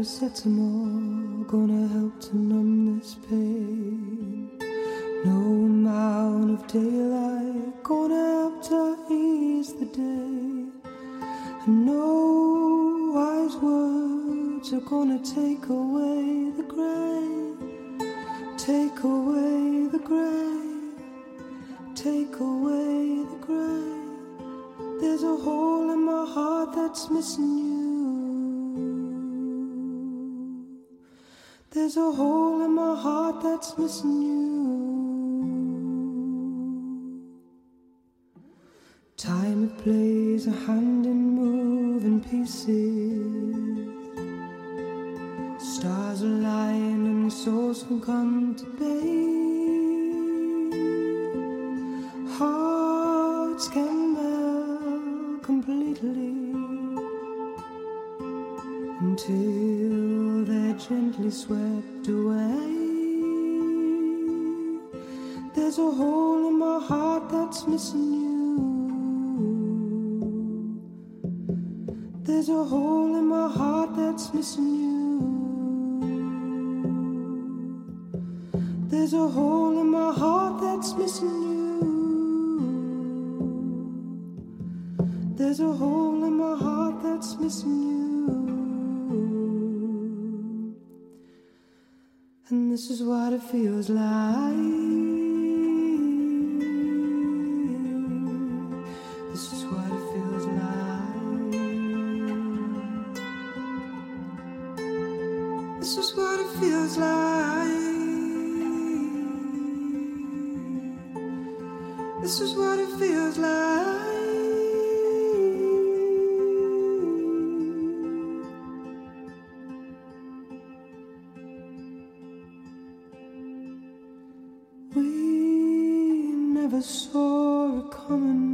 paracetamol gonna help to numb this pain. No amount of daylight gonna help to ease the day. And no wise words are gonna take away the gray. Take away the gray. Take away the gray. There's a hole in my heart that's missing you. There's a hole in my heart that's missing you. Time it plays a hand in moving pieces. Stars are lying and souls can come to bay. Hearts can melt completely until they're gently swept away. There's a hole in my heart that's missing you. There's a hole in my heart that's missing you. There's a hole in my heart that's missing you. There's a hole in my heart that's missing you. And this is what it feels like. This is what it feels like. This is what it feels like. This is what it feels like. We never saw it coming.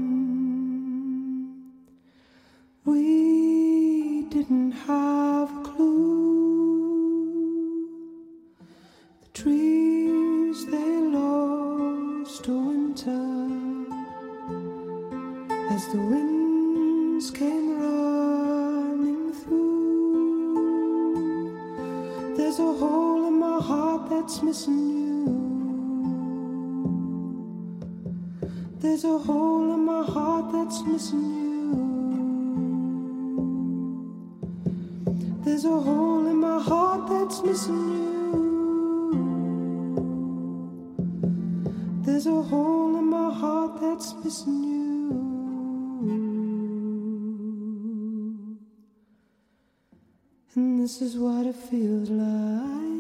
We didn't have a clue. The trees, they lost to winter as the winds came running through. There's a hole in my heart that's missing you. There's a hole in my heart that's missing you. There's a hole in my heart that's missing you. There's a hole in my heart that's missing you. And this is what it feels like.